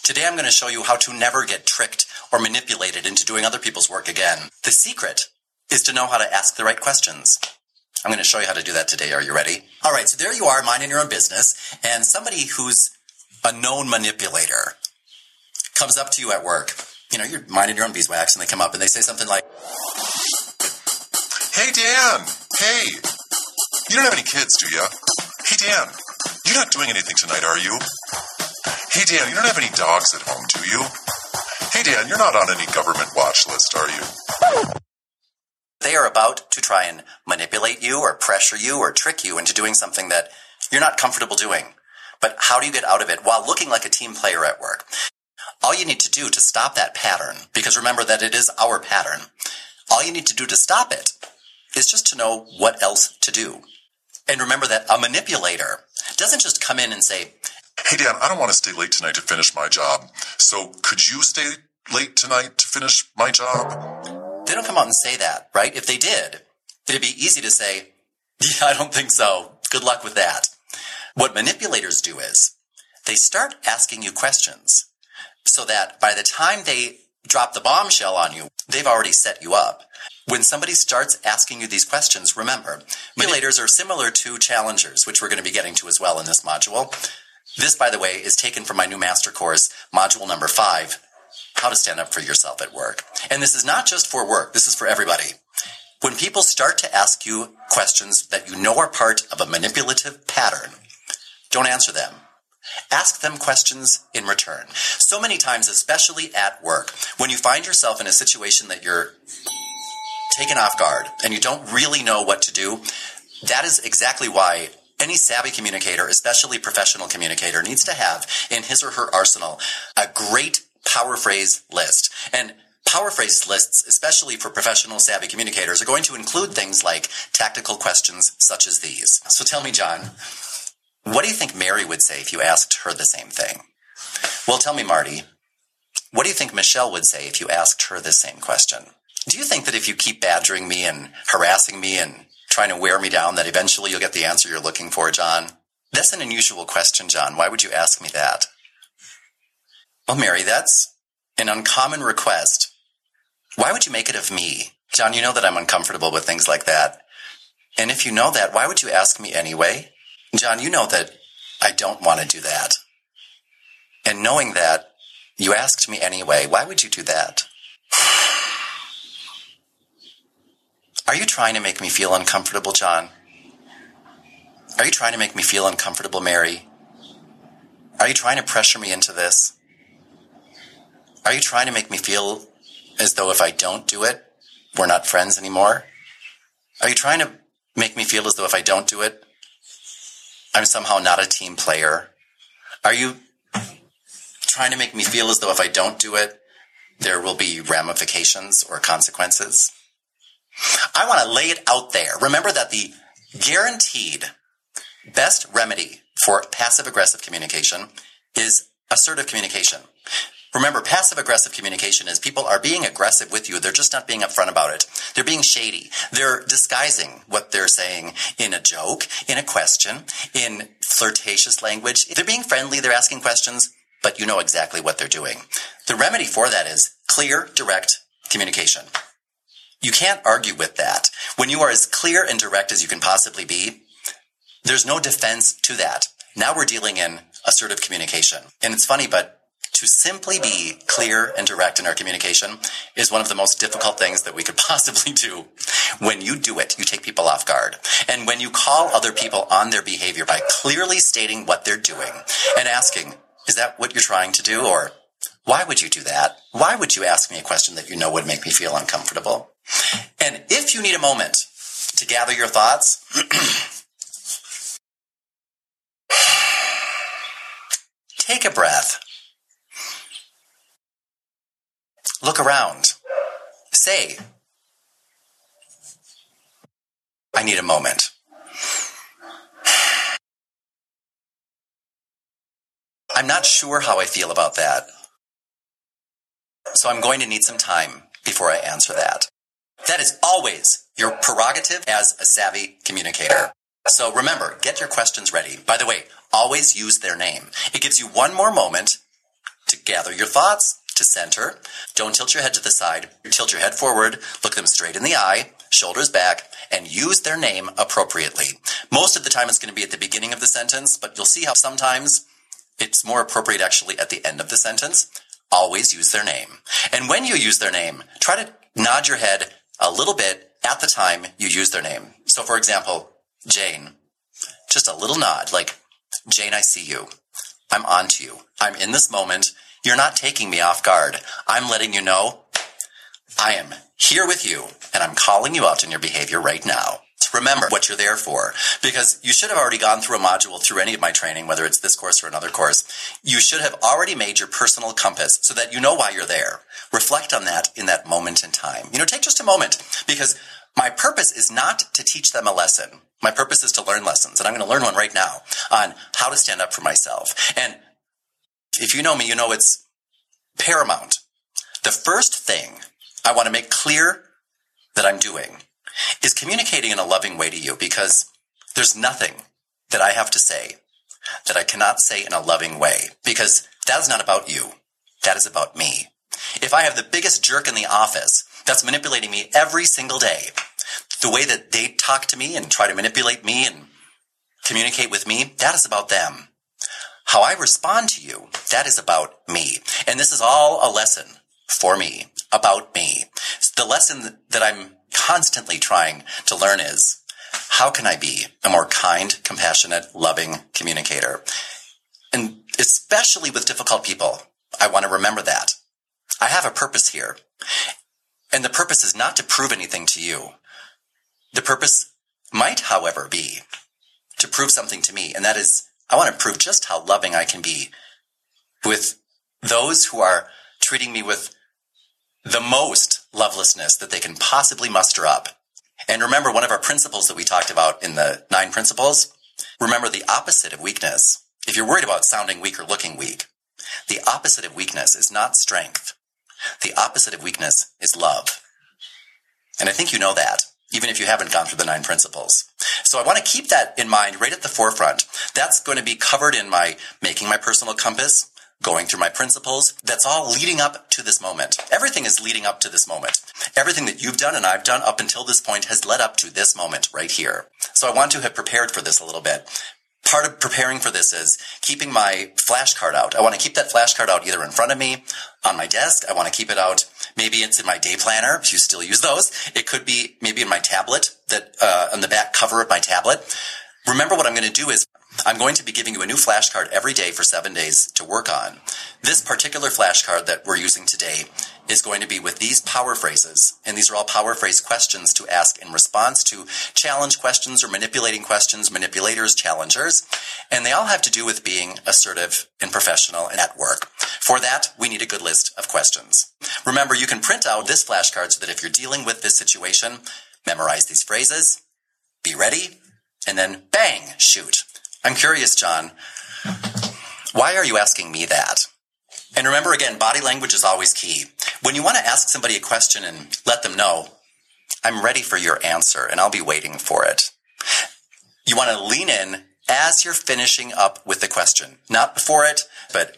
Today I'm going to show you how to never get tricked or manipulated into doing other people's work again. The secret is to know how to ask the right questions. I'm going to show you how to do that today. Are you ready? All right, so there you are, minding your own business, and somebody who's a known manipulator comes up to you at work. You know, you're minding your own beeswax, and they come up and they say something like, "Hey, Dan. Hey, you don't have any kids, do you? Hey, Dan, you're not doing anything tonight, are you? Hey, Dan, you don't have any dogs at home, do you? Hey, Dan, you're not on any government watch list, are you?" They are about to try and manipulate you or pressure you or trick you into doing something that you're not comfortable doing. But how do you get out of it while looking like a team player at work? All you need to do to stop that pattern, because remember that it is our pattern, all you need to do to stop it is just to know what else to do. And remember that a manipulator doesn't just come in and say, "Hey, Dan, I don't want to stay late tonight to finish my job. So could you stay late tonight to finish my job?" They don't come out and say that, right? If they did, it'd be easy to say, "Yeah, I don't think so. Good luck with that." What manipulators do is they start asking you questions so that by the time they drop the bombshell on you, they've already set you up. When somebody starts asking you these questions, remember, manipulators are similar to challengers, which we're going to be getting to as well in this module. This, by the way, is taken from my new master course, module number 5, How to Stand Up for Yourself at Work. And this is not just for work, this is for everybody. When people start to ask you questions that you know are part of a manipulative pattern, don't answer them. Ask them questions in return. So many times, especially at work, when you find yourself in a situation that you're taken off guard and you don't really know what to do, that is exactly why any savvy communicator, especially professional communicator, needs to have in his or her arsenal a great power phrase list. And power phrase lists, especially for professional savvy communicators, are going to include things like tactical questions such as these. So tell me, John, what do you think Mary would say if you asked her the same thing? Well, tell me, Marty, what do you think Michelle would say if you asked her the same question? Do you think that if you keep badgering me and harassing me and trying to wear me down, that eventually you'll get the answer you're looking for, John? That's an unusual question, John. Why would you ask me that? Well, Mary, that's an uncommon request. Why would you make it of me? John, you know that I'm uncomfortable with things like that. And if you know that, why would you ask me anyway? John, you know that I don't want to do that. And knowing that you asked me anyway, why would you do that? Are you trying to make me feel uncomfortable, John? Are you trying to make me feel uncomfortable, Mary? Are you trying to pressure me into this? Are you trying to make me feel as though if I don't do it, we're not friends anymore? Are you trying to make me feel as though if I don't do it, I'm somehow not a team player? Are you trying to make me feel as though if I don't do it, there will be ramifications or consequences? I want to lay it out there. Remember that the guaranteed best remedy for passive-aggressive communication is assertive communication. Remember, passive-aggressive communication is people are being aggressive with you. They're just not being upfront about it. They're being shady. They're disguising what they're saying in a joke, in a question, in flirtatious language. They're being friendly. They're asking questions, but you know exactly what they're doing. The remedy for that is clear, direct communication. You can't argue with that. When you are as clear and direct as you can possibly be, there's no defense to that. Now we're dealing in assertive communication. And it's funny, but to simply be clear and direct in our communication is one of the most difficult things that we could possibly do. When you do it, you take people off guard. And when you call other people on their behavior by clearly stating what they're doing and asking, is that what you're trying to do? Or why would you do that? Why would you ask me a question that you know would make me feel uncomfortable? And if you need a moment to gather your thoughts, take a breath. Look around. Say, I need a moment. I'm not sure how I feel about that. So I'm going to need some time before I answer that. That is always your prerogative as a savvy communicator. So remember, get your questions ready. By the way, always use their name. It gives you one more moment to gather your thoughts to center. Don't tilt your head to the side. Tilt your head forward. Look them straight in the eye, shoulders back, and use their name appropriately. Most of the time it's going to be at the beginning of the sentence, but you'll see how sometimes it's more appropriate actually at the end of the sentence. Always use their name. And when you use their name, try to nod your head a little bit at the time you use their name. So for example, Jane, just a little nod, like, Jane, I see you. I'm on to you. I'm in this moment. You're not taking me off guard. I'm letting you know I am here with you, and I'm calling you out on your behavior right now. Remember what you're there for, because you should have already gone through a module through any of my training, whether it's this course or another course. You should have already made your personal compass so that you know why you're there. Reflect on that in that moment in time. Take just a moment, because my purpose is not to teach them a lesson. My purpose is to learn lessons, and I'm going to learn one right now on how to stand up for myself. And if you know me, you know it's paramount. The first thing I want to make clear that I'm doing is communicating in a loving way to you, because there's nothing that I have to say that I cannot say in a loving way, because that is not about you. That is about me. If I have the biggest jerk in the office that's manipulating me every single day, the way that they talk to me and try to manipulate me and communicate with me, that is about them. How I respond to you, that is about me. And this is all a lesson for me, about me. The lesson that I'm constantly trying to learn is, how can I be a more kind, compassionate, loving communicator? And especially with difficult people, I want to remember that. I have a purpose here. And the purpose is not to prove anything to you. The purpose might, however, be to prove something to me. And that is, I want to prove just how loving I can be with those who are treating me with the most lovelessness that they can possibly muster up. And remember, one of our principles that we talked about in the 9 principles, remember the opposite of weakness. If you're worried about sounding weak or looking weak, the opposite of weakness is not strength. The opposite of weakness is love. And I think you know that, even if you haven't gone through the 9 principles. So I want to keep that in mind right at the forefront. That's going to be covered in my making my personal compass, going through my principles. That's all leading up to this moment. Everything is leading up to this moment. Everything that you've done and I've done up until this point has led up to this moment right here. So I want to have prepared for this a little bit. Part of preparing for this is keeping my flashcard out. I want to keep that flashcard out either in front of me, on my desk. I want to keep it out. Maybe it's in my day planner, if you still use those. It could be maybe in my tablet, that on the back cover of my tablet. Remember, what I'm going to do is I'm going to be giving you a new flashcard every day for 7 days to work on. This particular flashcard that we're using today is going to be with these power phrases. And these are all power phrase questions to ask in response to challenge questions or manipulating questions, manipulators, challengers. And they all have to do with being assertive and professional and at work. For that, we need a good list of questions. Remember, you can print out this flashcard so that if you're dealing with this situation, memorize these phrases, be ready, and then bang, shoot. I'm curious, John, why are you asking me that? And remember, again, body language is always key. When you want to ask somebody a question and let them know, I'm ready for your answer and I'll be waiting for it. You want to lean in as you're finishing up with the question. Not before it, but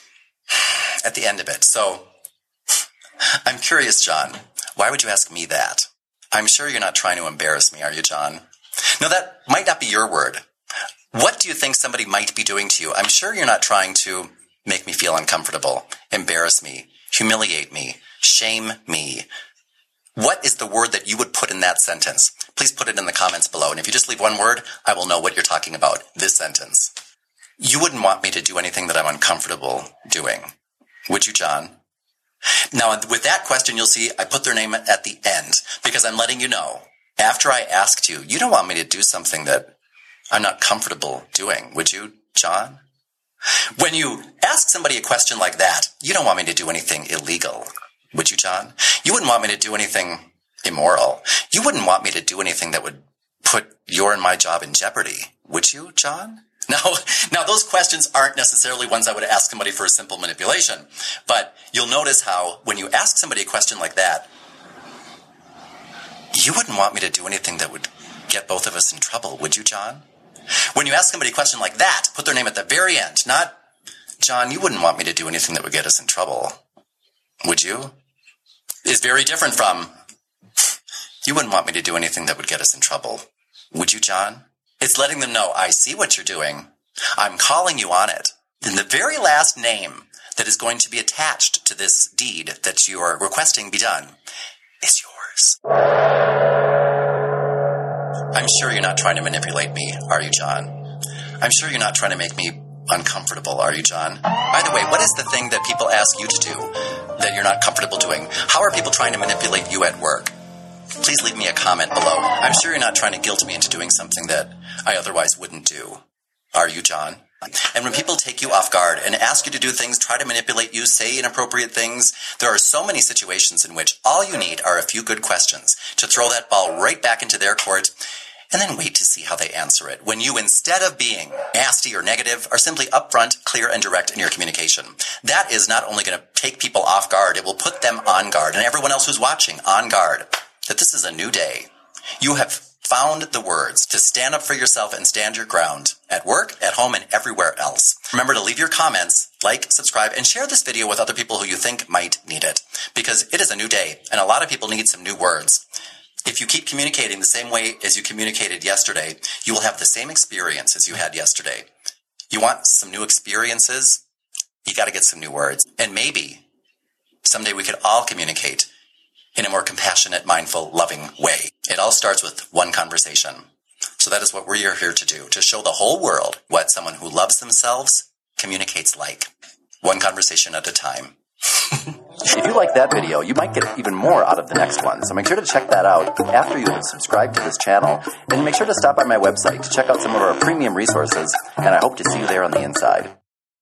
at the end of it. So, I'm curious, John, why would you ask me that? I'm sure you're not trying to embarrass me, are you, John? No, that might not be your word. What do you think somebody might be doing to you? I'm sure you're not trying to make me feel uncomfortable, embarrass me, humiliate me, shame me. What is the word that you would put in that sentence? Please put it in the comments below. And if you just leave one word, I will know what you're talking about, this sentence. You wouldn't want me to do anything that I'm uncomfortable doing, would you, John? Now, with that question, you'll see I put their name at the end because I'm letting you know, after I asked you, you don't want me to do something that I'm not comfortable doing, would you, John? When you ask somebody a question like that, you don't want me to do anything illegal, would you, John? You wouldn't want me to do anything immoral. You wouldn't want me to do anything that would put your and my job in jeopardy, would you, John? Now, those questions aren't necessarily ones I would ask somebody for a simple manipulation, but you'll notice how when you ask somebody a question like that, you wouldn't want me to do anything that would get both of us in trouble, would you, John? When you ask somebody a question like that, put their name at the very end, not John, you wouldn't want me to do anything that would get us in trouble, would you? Is very different from, you wouldn't want me to do anything that would get us in trouble, would you, John? It's letting them know, I see what you're doing. I'm calling you on it. Then the very last name that is going to be attached to this deed that you are requesting be done is yours. I'm sure you're not trying to manipulate me, are you, John? I'm sure you're not trying to make me uncomfortable, are you, John? By the way, what is the thing that people ask you to do that you're not comfortable doing? How are people trying to manipulate you at work? Please leave me a comment below. I'm sure you're not trying to guilt me into doing something that I otherwise wouldn't do. Are you, John? And when people take you off guard and ask you to do things, try to manipulate you, say inappropriate things, there are so many situations in which all you need are a few good questions to throw that ball right back into their court and then wait to see how they answer it. When you, instead of being nasty or negative, are simply upfront, clear, and direct in your communication. That is not only going to take people off guard, it will put them on guard, and everyone else who's watching on guard, that this is a new day. You have found the words to stand up for yourself and stand your ground at work, at home, and everywhere else. Remember to leave your comments, like, subscribe, and share this video with other people who you think might need it, because it is a new day, and a lot of people need some new words. If you keep communicating the same way as you communicated yesterday, you will have the same experience as you had yesterday. You want some new experiences? You got to get some new words. And maybe someday we could all communicate in a more compassionate, mindful, loving way. It all starts with one conversation. So that is what we're here to do, to show the whole world what someone who loves themselves communicates like. One conversation at a time. If you like that video, you might get even more out of the next one, so make sure to check that out after you have subscribed to this channel, and make sure to stop by my website to check out some of our premium resources, and I hope to see you there on the inside.